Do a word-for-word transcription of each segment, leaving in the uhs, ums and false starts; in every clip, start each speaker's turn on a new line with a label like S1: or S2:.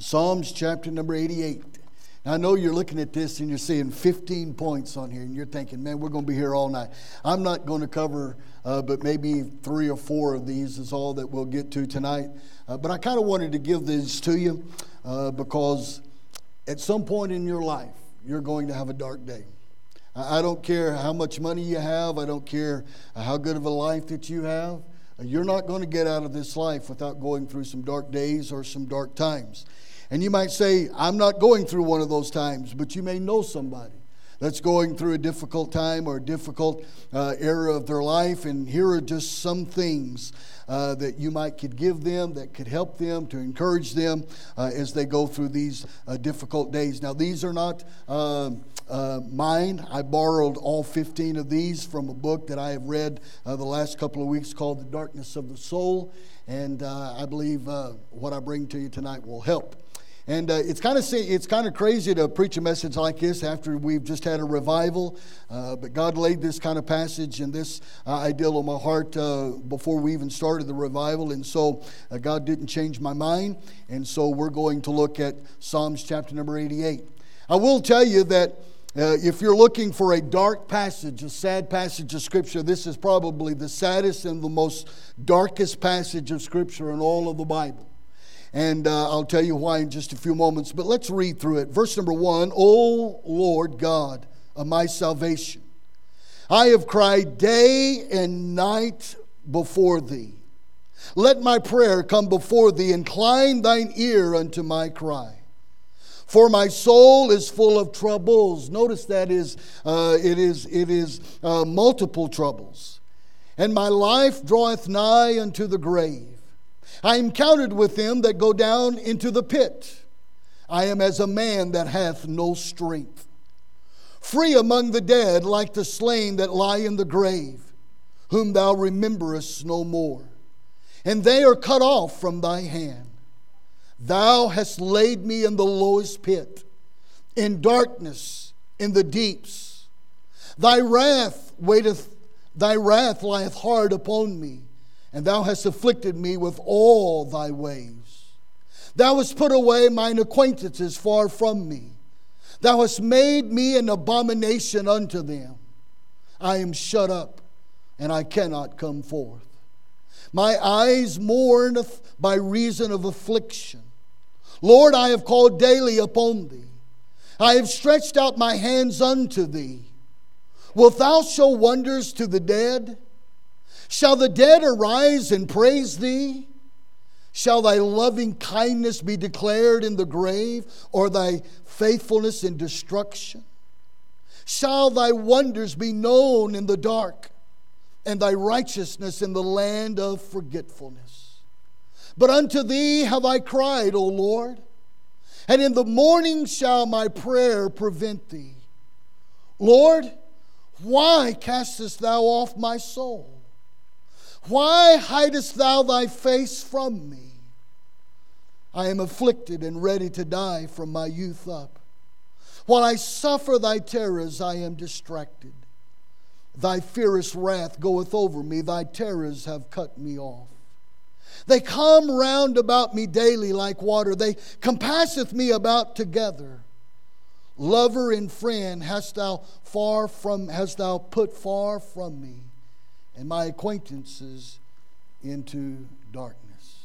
S1: Psalms chapter number eighty-eight. Now, I know you're looking at this and you're seeing fifteen points on here and you're thinking, man, we're going to be here all night. I'm not going to cover uh, but maybe three or four of these is all that we'll get to tonight. Uh, but I kind of wanted to give these to you uh, because at some point in your life, you're going to have a dark day. I, I don't care how much money you have. I don't care how good of a life that you have. You're not going to get out of this life without going through some dark days or some dark times. And you might say, I'm not going through one of those times, but you may know somebody that's going through a difficult time or a difficult uh, era of their life. And here are just some things uh, that you might could give them that could help them, to encourage them uh, as they go through these uh, difficult days. Now, these are not uh, uh, mine. I borrowed all fifteen of these from a book that I have read uh, the last couple of weeks called The Darkness of the Soul. And uh, I believe uh, what I bring to you tonight will help. And uh, it's kind of it's kind of crazy to preach a message like this after we've just had a revival. Uh, but God laid this kind of passage and this uh, ideal on my heart uh, before we even started the revival. And so uh, God didn't change my mind. And so we're going to look at Psalms chapter number eighty-eight. I will tell you that uh, if you're looking for a dark passage, a sad passage of Scripture, this is probably the saddest and the most darkest passage of Scripture in all of the Bible. And uh, I'll tell you why in just a few moments. But let's read through it. Verse number one, O Lord God of my salvation, I have cried day and night before thee. Let my prayer come before thee. Incline thine ear unto my cry. For my soul is full of troubles. Notice that is uh, it is, it is uh, multiple troubles. And my life draweth nigh unto the grave. I am counted with them that go down into the pit. I am as a man that hath no strength. Free among the dead, like the slain that lie in the grave, whom thou rememberest no more. And they are cut off from thy hand. Thou hast laid me in the lowest pit, in darkness, in the deeps. Thy wrath waiteth, thy wrath lieth hard upon me. And thou hast afflicted me with all thy ways. Thou hast put away mine acquaintances far from me. Thou hast made me an abomination unto them. I am shut up, and I cannot come forth. My eyes mourneth by reason of affliction. Lord, I have called daily upon thee. I have stretched out my hands unto thee. Wilt thou show wonders to the dead? Shall the dead arise and praise thee? Shall thy loving kindness be declared in the grave, or thy faithfulness in destruction? Shall thy wonders be known in the dark, and thy righteousness in the land of forgetfulness? But unto thee have I cried, O Lord, and in the morning shall my prayer prevent thee. Lord, why castest thou off my soul? Why hidest thou thy face from me? I am afflicted and ready to die from my youth up. While I suffer thy terrors, I am distracted. Thy fierce wrath goeth over me. Thy terrors have cut me off. They come round about me daily like water. They compasseth me about together. Lover and friend hast thou far from, hast thou put far from me, and my acquaintances into darkness.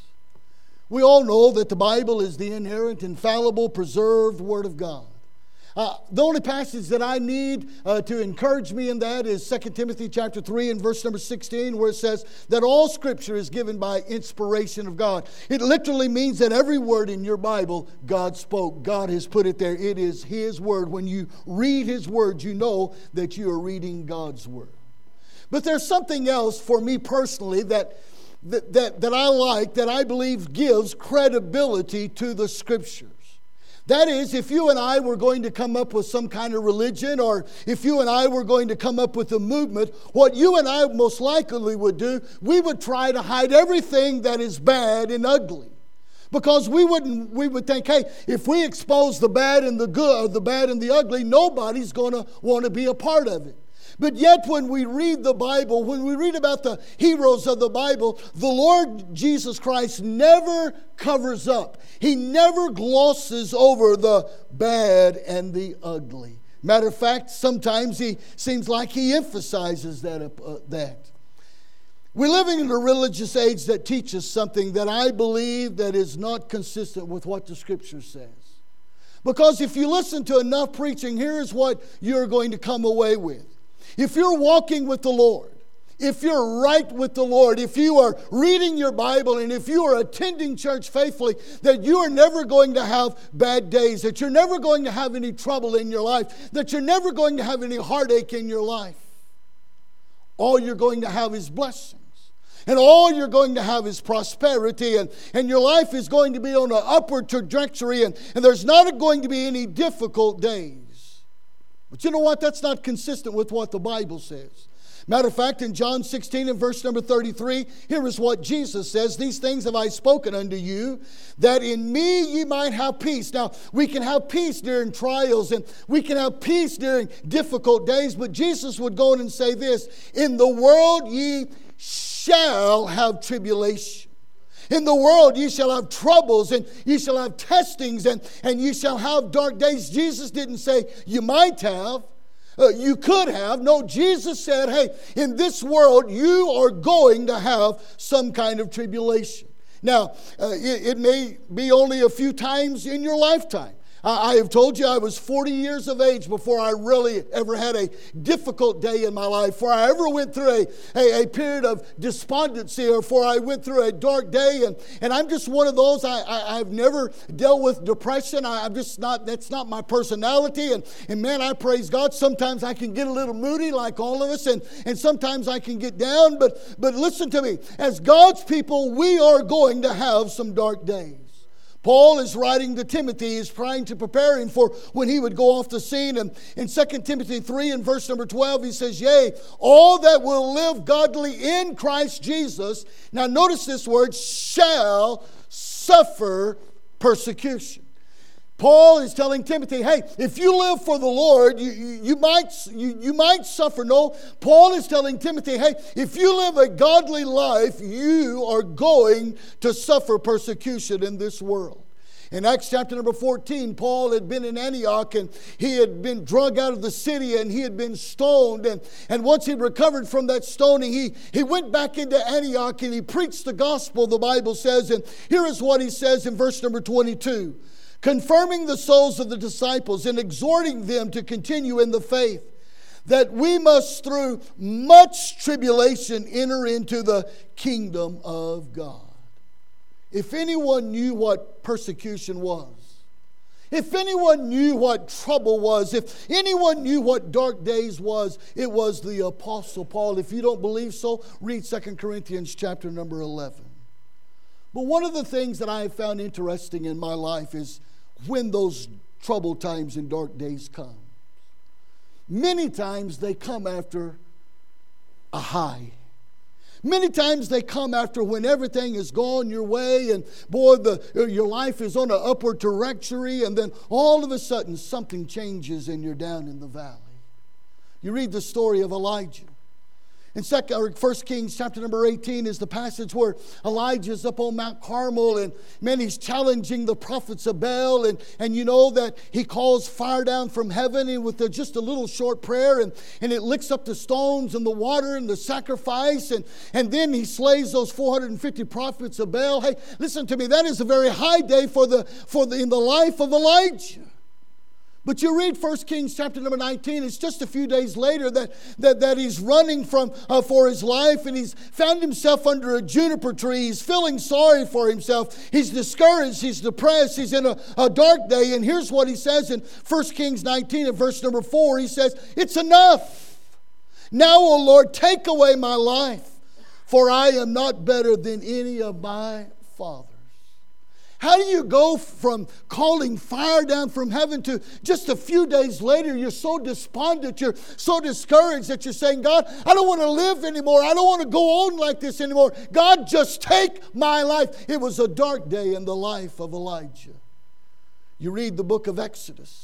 S1: We all know that the Bible is the inerrant, infallible, preserved Word of God. Uh, the only passage that I need uh, to encourage me in that is Second Timothy chapter three and verse number sixteen, where it says that all Scripture is given by inspiration of God. It literally means that every word in your Bible, God spoke. God has put it there. It is His Word. When you read His Word, you know that you are reading God's Word. But there's something else for me personally that, that, that, that I like, that I believe gives credibility to the Scriptures. That is, if you and I were going to come up with some kind of religion, or if you and I were going to come up with a movement, what you and I most likely would do, we would try to hide everything that is bad and ugly. Because we wouldn't, we would think, hey, if we expose the bad and the good, or the bad and the ugly, nobody's going to want to be a part of it. But yet when we read the Bible, when we read about the heroes of the Bible, the Lord Jesus Christ never covers up. He never glosses over the bad and the ugly. Matter of fact, sometimes he seems like he emphasizes that. Uh, that. We're living in a religious age that teaches something that I believe that is not consistent with what the Scripture says. Because if you listen to enough preaching, here's what you're going to come away with. If you're walking with the Lord, if you're right with the Lord, if you are reading your Bible, and if you are attending church faithfully, that you are never going to have bad days, that you're never going to have any trouble in your life, that you're never going to have any heartache in your life. All you're going to have is blessings. And all you're going to have is prosperity, and, and your life is going to be on an upward trajectory, and, and there's not going to be any difficult days. But you know what? That's not consistent with what the Bible says. Matter of fact, in John sixteen and verse number thirty-three, here is what Jesus says. These things have I spoken unto you, that in me ye might have peace. Now, we can have peace during trials, and we can have peace during difficult days, but Jesus would go in and say this, in the world ye shall have tribulation. In the world ye shall have troubles, and ye shall have testings, and, and ye shall have dark days. Jesus didn't say you might have. Uh, you could have. No, Jesus said, hey, in this world you are going to have some kind of tribulation. Now, uh, it, it may be only a few times in your lifetime. I have told you I was forty years of age before I really ever had a difficult day in my life, before I ever went through a, a, a period of despondency, or before I went through a dark day. And, and I'm just one of those. I, I, I've never dealt with depression. I, I'm just not, that's not my personality. And, and man, I praise God. Sometimes I can get a little moody like all of us, and, and sometimes I can get down. But, but listen to me. As God's people, we are going to have some dark days. Paul is writing to Timothy. He's trying to prepare him for when he would go off the scene. And in Second Timothy three and verse number twelve, he says, yea, all that will live godly in Christ Jesus, now notice this word, shall suffer persecution. Paul is telling Timothy, hey, if you live for the Lord, you, you, you, might, you, you might suffer. No, Paul is telling Timothy, hey, if you live a godly life, you are going to suffer persecution in this world. In Acts chapter number fourteen, Paul had been in Antioch, and he had been drug out of the city, and he had been stoned. And, and once he recovered from that stoning, he, he went back into Antioch and he preached the gospel, the Bible says. And here is what he says in verse number twenty-two. Confirming the souls of the disciples and exhorting them to continue in the faith, that we must through much tribulation enter into the kingdom of God. If anyone knew what persecution was, if anyone knew what trouble was, if anyone knew what dark days was, it was the Apostle Paul. If you don't believe so, read Second Corinthians chapter number eleven. But one of the things that I have found interesting in my life is when those troubled times and dark days come. Many times they come after a high. Many times they come after when everything is gone your way, and boy, the, your life is on an upward trajectory, and then all of a sudden something changes and you're down in the valley. You read the story of Elijah. In First Kings chapter number eighteen is the passage where Elijah is up on Mount Carmel, and man, he's challenging the prophets of Baal, and, and you know that he calls fire down from heaven, and with a, just a little short prayer, and, and it licks up the stones and the water and the sacrifice, and, and then he slays those four hundred fifty prophets of Baal. Hey, listen to me, that is a very high day for the for the in the life of Elijah. But you read First Kings chapter number nineteen, it's just a few days later that, that, that he's running from uh, for his life, and he's found himself under a juniper tree. He's feeling sorry for himself. He's discouraged. He's depressed. He's in a, a dark day. And here's what he says in First Kings nineteen and verse number four. He says, it's enough. Now, O Lord, take away my life, for I am not better than any of my fathers. How do you go from calling fire down from heaven to just a few days later you're so despondent, you're so discouraged that you're saying, God, I don't want to live anymore. I don't want to go on like this anymore. God, just take my life. It was a dark day in the life of Elijah. You read the book of Exodus.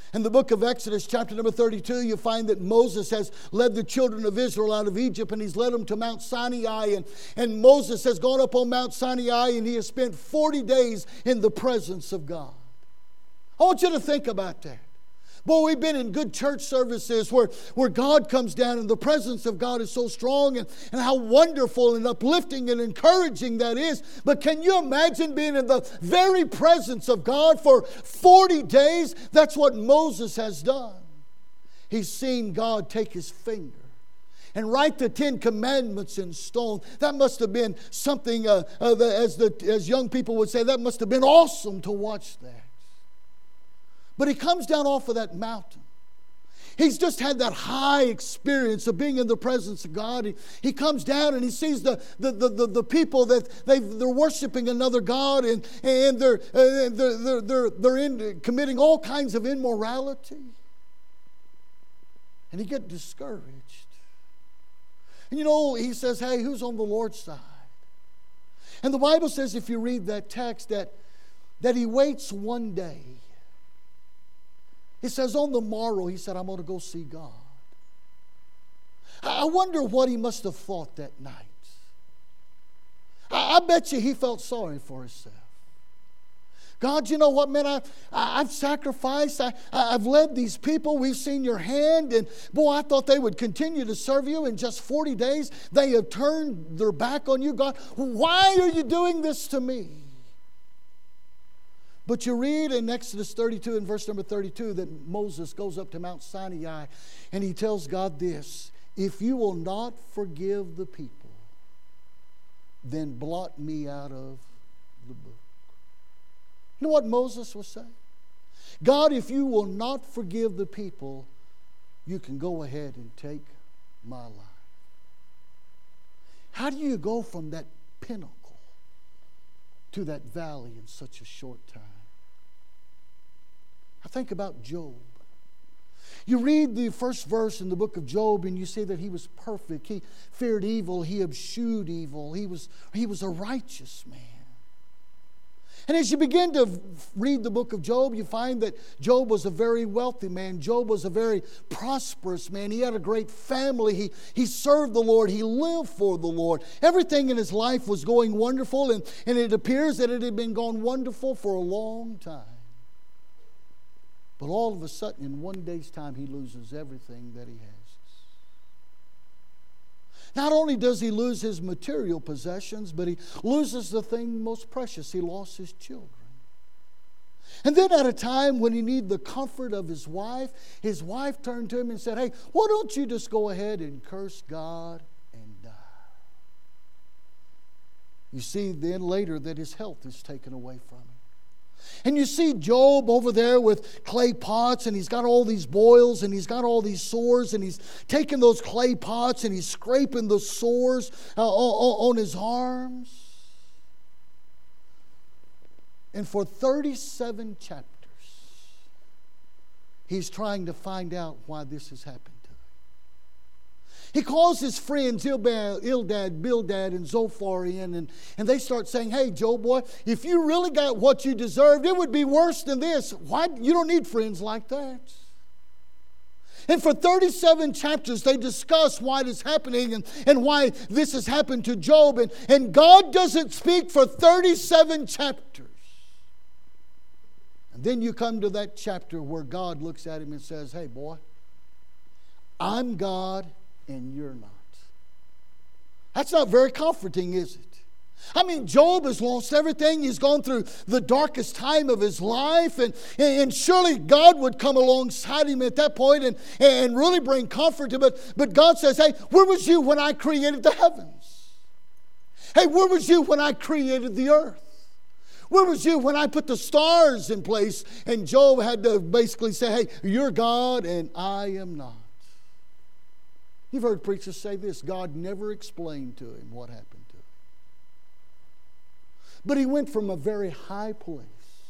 S1: In the book of Exodus, chapter number thirty-two, you find that Moses has led the children of Israel out of Egypt, and he's led them to Mount Sinai. And, and Moses has gone up on Mount Sinai, and he has spent forty days in the presence of God. I want you to think about that. Boy, we've been in good church services where, where God comes down and the presence of God is so strong, and, and how wonderful and uplifting and encouraging that is. But can you imagine being in the very presence of God for forty days? That's what Moses has done. He's seen God take his finger and write the Ten Commandments in stone. That must have been something, uh, uh, the, as, the, as young people would say, that must have been awesome to watch that. But he comes down off of that mountain. He's just had that high experience of being in the presence of God. He, he comes down and he sees the, the, the, the, the people that they've, they're worshiping another God, and, and they're, uh, they're, they're, they're, they're in, committing all kinds of immorality. And he gets discouraged. And you know, he says, hey, who's on the Lord's side? And the Bible says, if you read that text, that, that he waits one day. He says, on the morrow, he said, I'm going to go see God. I wonder what he must have thought that night. I, I bet you he felt sorry for himself. God, you know what, man, I, I, I've sacrificed. I, I've led these people. We've seen your hand. And boy, I thought they would continue to serve you. In just forty days, they have turned their back on you. God, why are you doing this to me? But you read in Exodus thirty-two, in verse number thirty-two, that Moses goes up to Mount Sinai and he tells God this: if you will not forgive the people, then blot me out of the book. You know what Moses was saying? God, if you will not forgive the people, you can go ahead and take my life. How do you go from that pinnacle to that valley in such a short time? I think about Job. You read the first verse in the book of Job and you see that he was perfect. He feared evil. He eschewed evil. He was, he was a righteous man. And as you begin to read the book of Job, you find that Job was a very wealthy man. Job was a very prosperous man. He had a great family. He, he served the Lord. He lived for the Lord. Everything in his life was going wonderful, and, and it appears that it had been going wonderful for a long time. But all of a sudden, in one day's time, he loses everything that he has. Not only does he lose his material possessions, but he loses the thing most precious. He lost his children. And then at a time when he needed the comfort of his wife, his wife turned to him and said, hey, why don't you just go ahead and curse God and die? You see then later that his health is taken away from him. And you see Job over there with clay pots, and he's got all these boils, and he's got all these sores, and he's taking those clay pots and he's scraping the sores uh, on, on his arms. And for thirty-seven chapters, he's trying to find out why this has happened to him. He calls his friends Eldad, Bildad, and Zophar in, and, and they start saying, hey, Job, boy, if you really got what you deserved, it would be worse than this. Why? You don't need friends like that. And for thirty-seven chapters, they discuss why this is happening and, and why this has happened to Job. And, and God doesn't speak for thirty-seven chapters. And then you come to that chapter where God looks at him and says, hey, boy, I'm God and you're not. That's not very comforting, is it? I mean, Job has lost everything. He's gone through the darkest time of his life. And, and surely God would come alongside him at that point and, and really bring comfort to him. But, but God says, hey, where was you when I created the heavens? Hey, where was you when I created the earth? Where was you when I put the stars in place? And Job had to basically say, hey, you're God and I am not. You've heard preachers say this: God never explained to him what happened to him. But he went from a very high place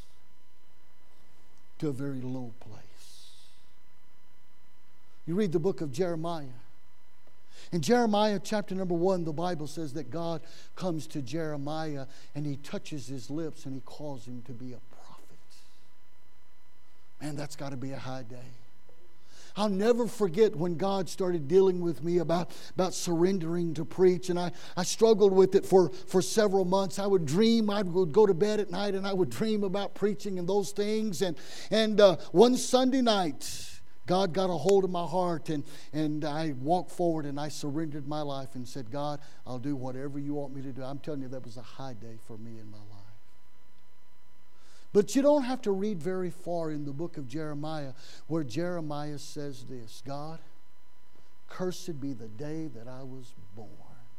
S1: to a very low place. You read the book of Jeremiah. In Jeremiah chapter number one, the Bible says that God comes to Jeremiah and he touches his lips and he calls him to be a prophet. Man, that's got to be a high day. I'll never forget when God started dealing with me about, about surrendering to preach. And I, I struggled with it for, for several months. I would dream, I would go to bed at night and I would dream about preaching and those things. And, and uh, one Sunday night, God got a hold of my heart, and, and I walked forward and I surrendered my life and said, God, I'll do whatever you want me to do. I'm telling you, that was a high day for me in my life. But you don't have to read very far in the book of Jeremiah where Jeremiah says this, God, cursed be the day that I was born.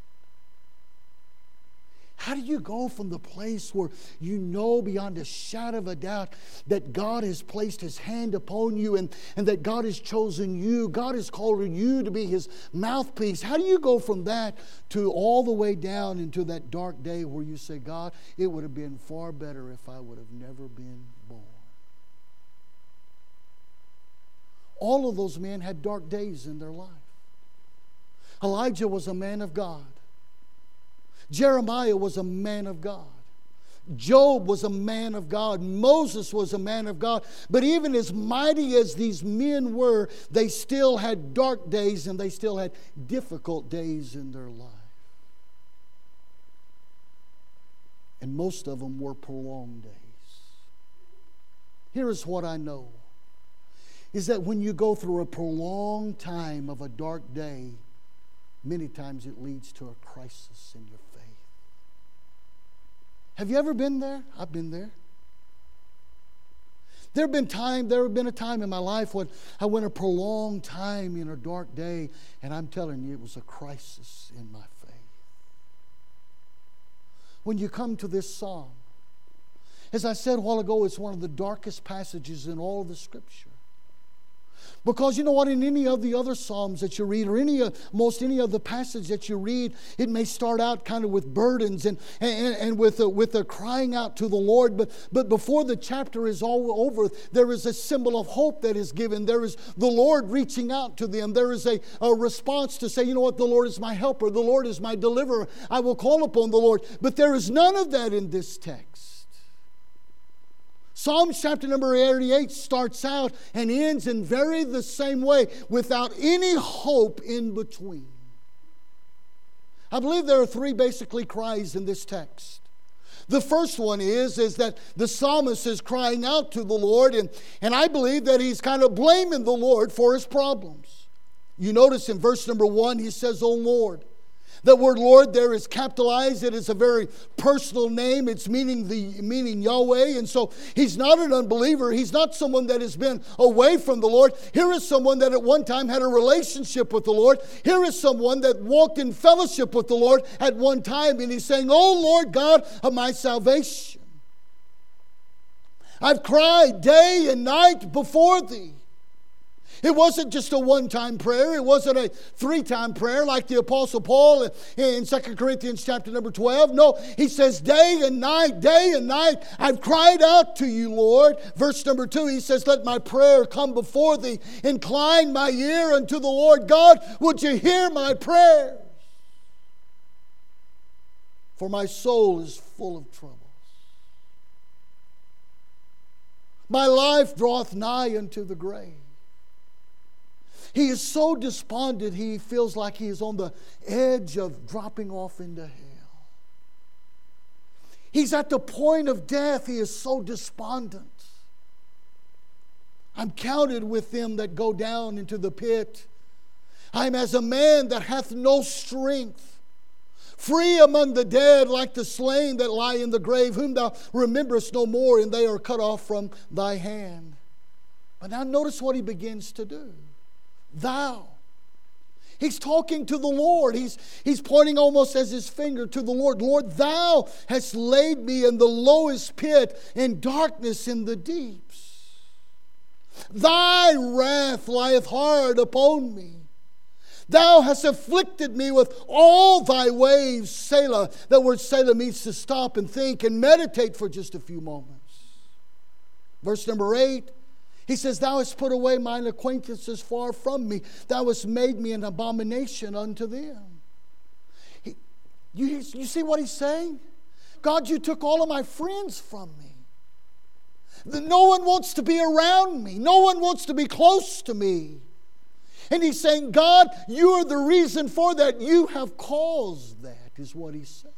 S1: How do you go from the place where you know beyond a shadow of a doubt that God has placed His hand upon you and, and that God has chosen you, God has called you to be His mouthpiece? How do you go from that to all the way down into that dark day where you say, God, it would have been far better if I would have never been born? All of those men had dark days in their life. Elijah was a man of God. Jeremiah was a man of God. Job was a man of God. Moses was a man of God. But even as mighty as these men were, they still had dark days and they still had difficult days in their life. And most of them were prolonged days. Here is what I know, is that when you go through a prolonged time of a dark day, many times it leads to a crisis in your faith. Have you ever been there? I've been there. There have been time, there have been a time in my life when I went a prolonged time in a dark day, and I'm telling you, it was a crisis in my faith. When you come to this psalm, as I said a while ago, it's one of the darkest passages in all of the Scripture. Because you know what, in any of the other Psalms that you read, or any uh, most any of the passage that you read, it may start out kind of with burdens and, and, and with, a, with a crying out to the Lord. But, but before the chapter is all over, there is a symbol of hope that is given. There is the Lord reaching out to them. There is a, a response to say, you know what, the Lord is my helper. The Lord is my deliverer. I will call upon the Lord. But there is none of that in this text. Psalm chapter number eighty-eight starts out and ends in very the same way, without any hope in between. I believe there are three basically cries in this text. The first one is, is that the psalmist is crying out to the Lord, and, and I believe that he's kind of blaming the Lord for his problems. You notice in verse number one, he says, "O Lord." The word Lord there is capitalized. It is a very personal name. It's meaning the meaning Yahweh. And so he's not an unbeliever. He's not someone that has been away from the Lord. Here is someone that at one time had a relationship with the Lord. Here is someone that walked in fellowship with the Lord at one time. And he's saying, "Oh Lord God of my salvation, I've cried day and night before thee." It wasn't just a one-time prayer. It wasn't a three-time prayer like the Apostle Paul in Second Corinthians chapter number twelve. No, he says day and night, day and night, I've cried out to you, Lord. Verse number two, he says, "Let my prayer come before thee. Incline my ear unto the Lord. God, would you hear my prayers? For my soul is full of troubles. My life draweth nigh unto the grave." He is so despondent, he feels like he is on the edge of dropping off into hell. He's at the point of death. He is so despondent. "I'm counted with them that go down into the pit. I am as a man that hath no strength. Free among the dead, like the slain that lie in the grave, whom thou rememberest no more, and they are cut off from thy hand." But now notice what he begins to do. Thou. He's talking to the Lord. He's, he's pointing almost as his finger to the Lord. "Lord, thou hast laid me in the lowest pit, in darkness in the deeps. Thy wrath lieth hard upon me. Thou hast afflicted me with all thy waves." Selah. That word Selah means to stop and think and meditate for just a few moments. Verse number eight. He says, "Thou hast put away mine acquaintances far from me. Thou hast made me an abomination unto them." He, you, you see what he's saying? God, you took all of my friends from me. No one wants to be around me. No one wants to be close to me. And he's saying, God, you are the reason for that. You have caused that, is what he's saying.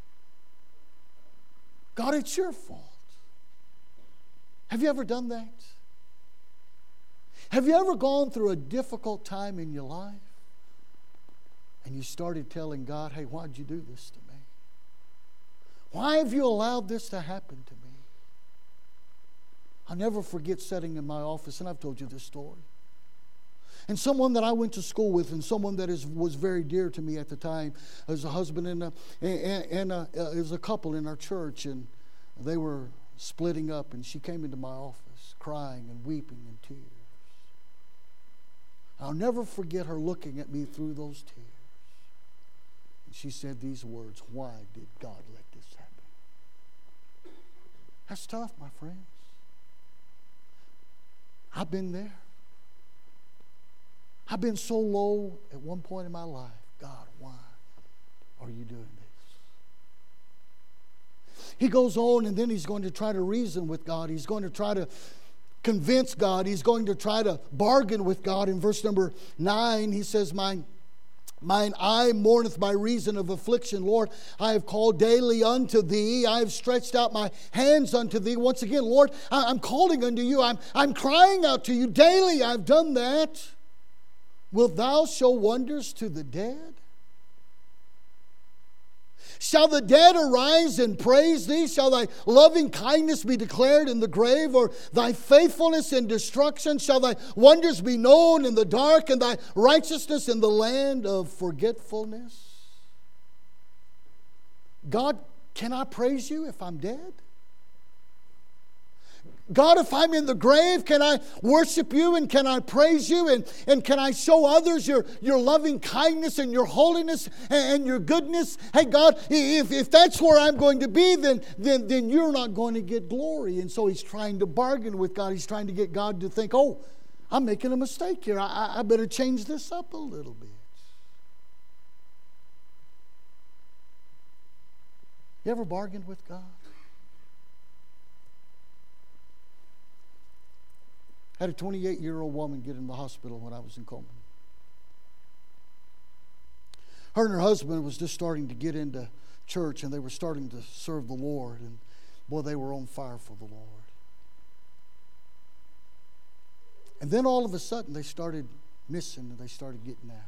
S1: God, it's your fault. Have you ever done that? Have you ever gone through a difficult time in your life and you started telling God, hey, why did you do this to me? Why have you allowed this to happen to me? I'll never forget sitting in my office, and I've told you this story. And someone that I went to school with, and someone that is, was very dear to me at the time, as a husband and a, and, and a, uh, as a couple in our church, and they were splitting up, and she came into my office crying and weeping in tears. I'll never forget her looking at me through those tears. And she said these words, why did God let this happen? That's tough, my friends. I've been there. I've been so low at one point in my life. God, why are you doing this? He goes on, and then he's going to try to reason with God. He's going to try to convince God. He's going to try to bargain with God. In verse number nine, he says, Mine, mine eye mourneth by reason of affliction. Lord, I have called daily unto thee. I have stretched out my hands unto thee. Once again, Lord, I'm calling unto you. I'm, I'm crying out to you daily. I've done that. Wilt thou show wonders to the dead? Shall the dead arise and praise thee? Shall thy loving kindness be declared in the grave, or thy faithfulness in destruction? Shall thy wonders be known in the dark, and thy righteousness in the land of forgetfulness? God, can I praise you if I'm dead? God, if I'm in the grave, can I worship you and can I praise you and, and can I show others your, your loving kindness and your holiness and, and your goodness? Hey, God, if, if that's where I'm going to be, then, then, then you're not going to get glory. And so he's trying to bargain with God. He's trying to get God to think, oh, I'm making a mistake here. I, I better change this up a little bit. You ever bargained with God? I had a twenty-eight-year-old woman get in the hospital when I was in Coleman. Her and her husband was just starting to get into church, and they were starting to serve the Lord. And boy, they were on fire for the Lord. And then all of a sudden, they started missing, and they started getting out.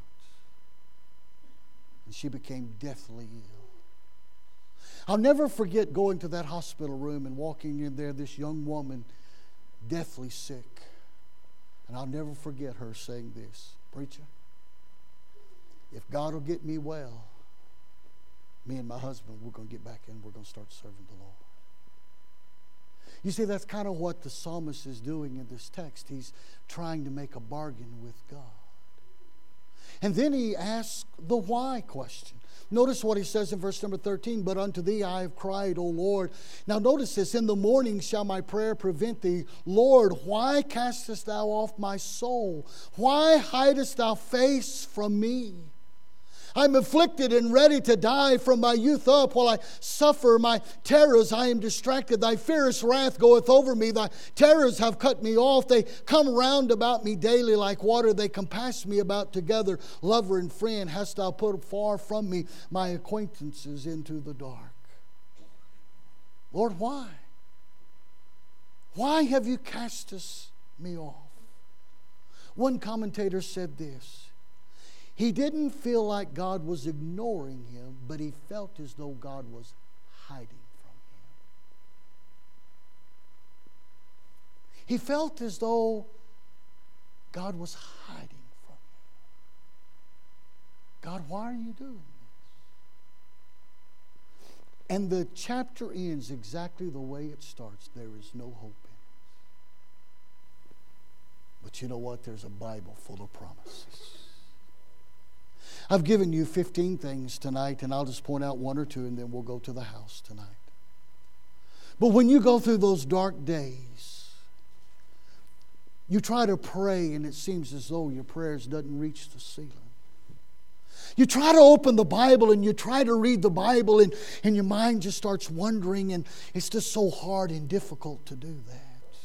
S1: And she became deathly ill. I'll never forget going to that hospital room and walking in there, this young woman, deathly sick. And I'll never forget her saying this, preacher, if God will get me well, me and my husband, we're going to get back in, we're going to start serving the Lord. You see, that's kind of what the psalmist is doing in this text. He's trying to make a bargain with God. And then he asks the why question. Notice what he says in verse number thirteen, but unto thee I have cried, O Lord. Now notice this, in the morning shall my prayer prevent thee. Lord, why castest thou off my soul? Why hidest thou face from me? I'm afflicted and ready to die from my youth up. While I suffer my terrors, I am distracted. Thy fierce wrath goeth over me. Thy terrors have cut me off. They come round about me daily like water. They compass me about together. Lover and friend, hast thou put far from me my acquaintances into the dark. Lord, why? Why have you cast us me off? One commentator said this. He didn't feel like God was ignoring him, but he felt as though God was hiding from him. He felt as though God was hiding from him. God, why are you doing this? And the chapter ends exactly the way it starts. There is no hope in it. But you know what? There's a Bible full of promises. I've given you fifteen things tonight, and I'll just point out one or two, and then we'll go to the house tonight. But when you go through those dark days, you try to pray, and it seems as though your prayers doesn't reach the ceiling. You try to open the Bible, and you try to read the Bible, and, and your mind just starts wondering, and it's just so hard and difficult to do that.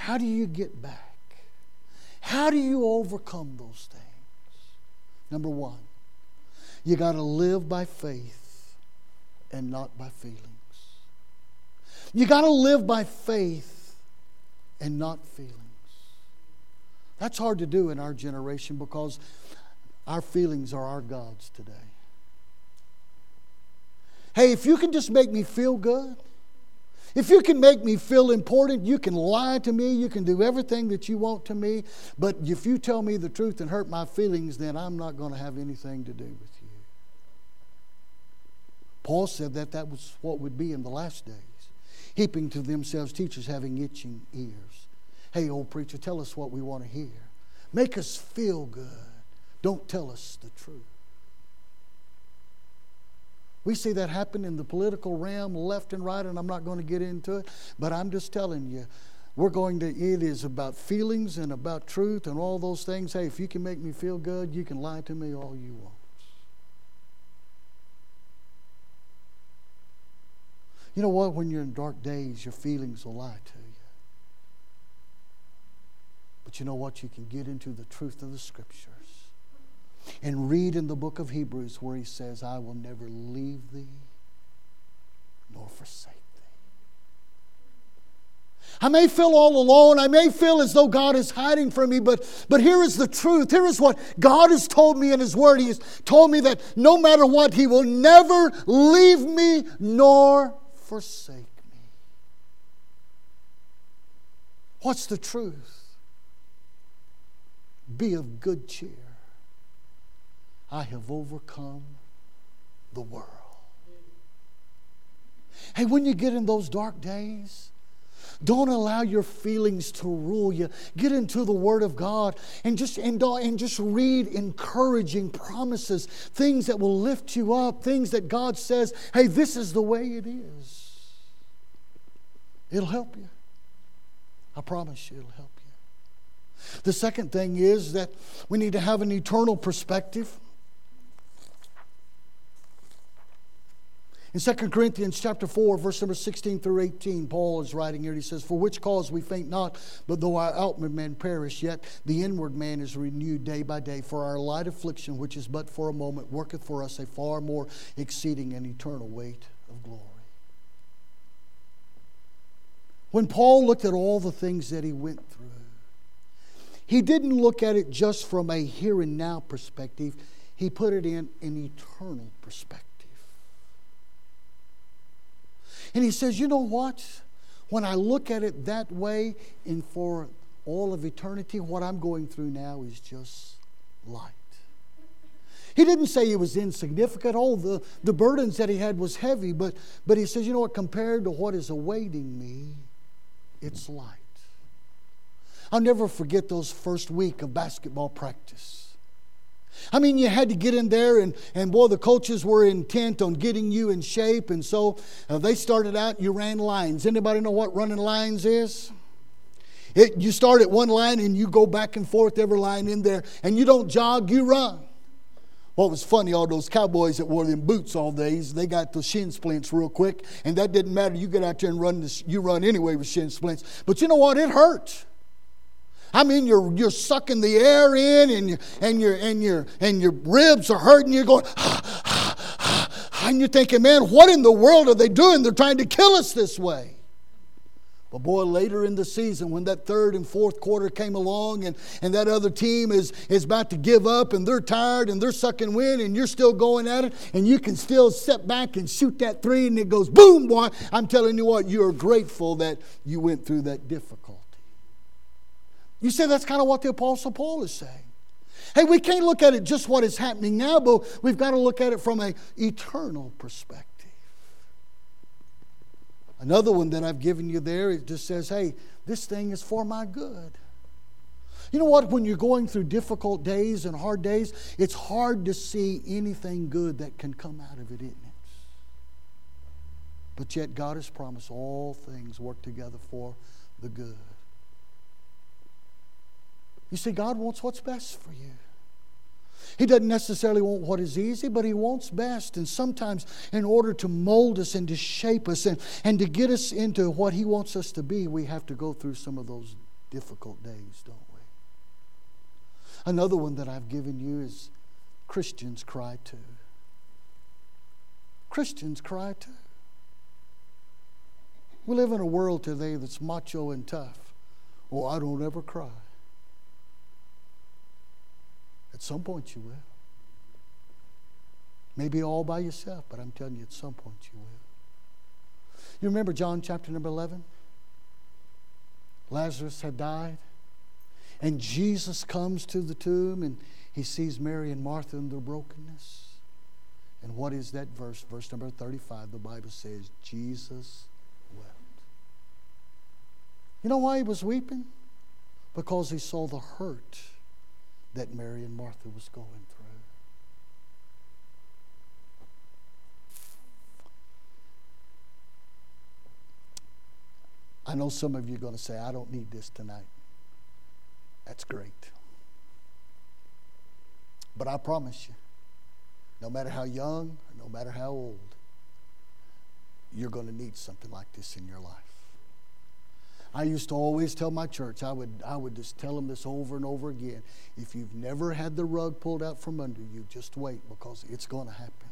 S1: How do you get back? How do you overcome those things? Number one, you got to live by faith and not by feelings. You got to live by faith and not feelings. That's hard to do in our generation because our feelings are our gods today. Hey, if you can just make me feel good, if you can make me feel important, you can lie to me, you can do everything that you want to me, but if you tell me the truth and hurt my feelings, then I'm not going to have anything to do with you. Paul said that that was what would be in the last days. Heaping to themselves teachers having itching ears. Hey, old preacher, tell us what we want to hear. Make us feel good. Don't tell us the truth. We see that happen in the political realm left and right, and I'm not going to get into it, but I'm just telling you, we're going to, it is about feelings and about truth and all those things. Hey, if you can make me feel good, you can lie to me all you want. You know what? When you're in dark days, your feelings will lie to you. But you know what? You can get into the truth of the Scriptures and read in the book of Hebrews where he says, I will never leave thee nor forsake thee. I may feel all alone. I may feel as though God is hiding from me, but, but here is the truth. Here is what God has told me in His Word. He has told me that no matter what, He will never leave me nor forsake me. What's the truth? Be of good cheer. I have overcome the world. Hey, when you get in those dark days, don't allow your feelings to rule you. Get into the Word of God and just, and, and just read encouraging promises, things that will lift you up, things that God says, hey, this is the way it is. It'll help you. I promise you it'll help you. The second thing is that we need to have an eternal perspective. In Second Corinthians chapter four, verse number sixteen through eighteen, Paul is writing here. He says, for which cause we faint not, but though our outward man perish, yet the inward man is renewed day by day. For our light affliction, which is but for a moment, worketh for us a far more exceeding and eternal weight of glory. When Paul looked at all the things that he went through, he didn't look at it just from a here and now perspective. He put it in an eternal perspective. And he says, you know what? When I look at it that way, and for all of eternity, what I'm going through now is just light. He didn't say it was insignificant. Oh, the, the burdens that he had was heavy. But, but he says, you know what? Compared to what is awaiting me, it's light. I'll never forget those first week of basketball practice. I mean, you had to get in there, and, and boy, the coaches were intent on getting you in shape. And so uh, they started out, you ran lines. Anybody know what running lines is? It, you start at one line and you go back and forth every line in there. And you don't jog, you run. What was funny, all those cowboys that wore them boots all days, they got the shin splints real quick. And that didn't matter. You get out there and run, this, you run anyway with shin splints. But you know what? It hurt. I mean, you're you're sucking the air in, and you and your and your and your ribs are hurting. You're going, ah, ah, ah, and you're thinking, man, what in the world are they doing? They're trying to kill us this way. But boy, later in the season, when that third and fourth quarter came along, and, and that other team is is about to give up, and they're tired, and they're sucking wind, and you're still going at it, and you can still sit back and shoot that three, and it goes boom, boy. I'm telling you what, you are grateful that you went through that difficulty. You say that's kind of what the Apostle Paul is saying. Hey, we can't look at it just what is happening now, but we've got to look at it from an eternal perspective. Another one that I've given you there, it just says, hey, this thing is for my good. You know what? When you're going through difficult days and hard days, it's hard to see anything good that can come out of it, isn't it? But yet God has promised all things work together for the good. You see, God wants what's best for you. He doesn't necessarily want what is easy, but He wants best. And sometimes in order to mold us and to shape us and, and to get us into what He wants us to be, we have to go through some of those difficult days, don't we? Another one that I've given you is Christians cry too. Christians cry too. We live in a world today that's macho and tough. Oh, I don't ever cry. At some point you will. Maybe all by yourself, but I'm telling you, at some point you will. You remember John chapter number eleven? Lazarus had died. And Jesus comes to the tomb and he sees Mary and Martha in their brokenness. And what is that verse? Verse number thirty-five, the Bible says, Jesus wept. You know why he was weeping? Because he saw the hurt that Mary and Martha was going through. I know some of you are going to say, I don't need this tonight. That's great. But I promise you, no matter how young or no matter how old, you're going to need something like this in your life. I used to always tell my church, I would, I would just tell them this over and over again. If you've never had the rug pulled out from under you, just wait, because it's going to happen.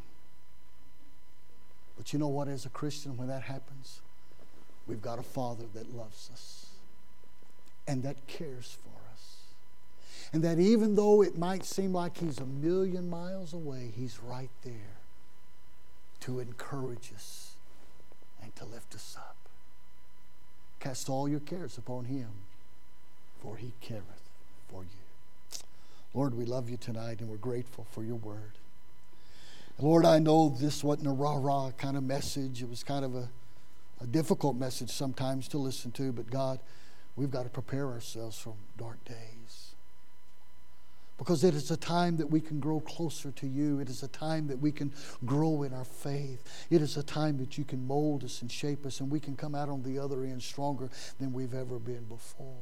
S1: But you know what, as a Christian, when that happens, we've got a Father that loves us and that cares for us. And that even though it might seem like He's a million miles away, He's right there to encourage us and to lift us up. Cast all your cares upon Him, for He careth for you. Lord, we love you tonight, and we're grateful for your word. And Lord, I know this wasn't a rah-rah kind of message. It was kind of a, a difficult message sometimes to listen to, but God, we've got to prepare ourselves for dark days. Because it is a time that we can grow closer to you. It is a time that we can grow in our faith. It is a time that you can mold us and shape us, and we can come out on the other end stronger than we've ever been before.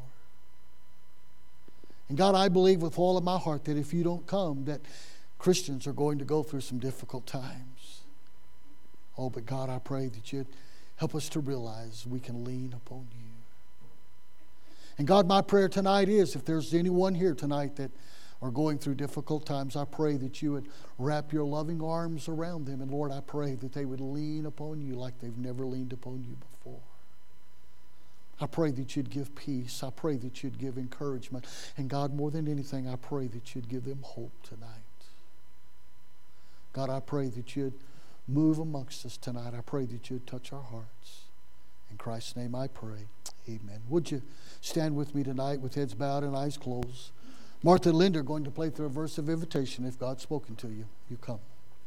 S1: And God, I believe with all of my heart that if you don't come, that Christians are going to go through some difficult times. Oh, but God, I pray that you'd help us to realize we can lean upon you. And God, my prayer tonight is, if there's anyone here tonight that are going through difficult times, I pray that you would wrap your loving arms around them. And Lord, I pray that they would lean upon you like they've never leaned upon you before. I pray that you'd give peace. I pray that you'd give encouragement. And God, more than anything, I pray that you'd give them hope tonight. God, I pray that you'd move amongst us tonight. I pray that you'd touch our hearts. In Christ's name I pray. Amen. Would you stand with me tonight with heads bowed and eyes closed? Martha and Linda are going to play through a verse of invitation. If God's spoken to you, you come.